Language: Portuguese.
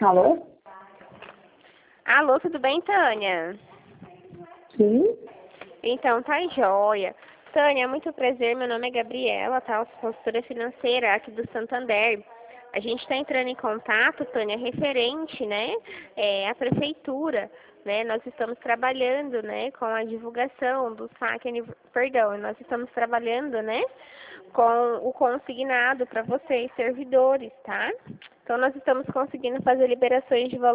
Alô? Alô, tudo bem, Tânia? Sim? Então, tá joia. Tânia, muito prazer, meu nome é Gabriela, tá? Sou consultora financeira aqui do Santander. A gente está entrando em contato, Tânia, referente, né, à prefeitura, né? Nós estamos trabalhando, né, com a divulgação do perdão, nós estamos trabalhando, né, com o consignado para vocês, servidores, tá? Então, nós estamos conseguindo fazer liberações de valor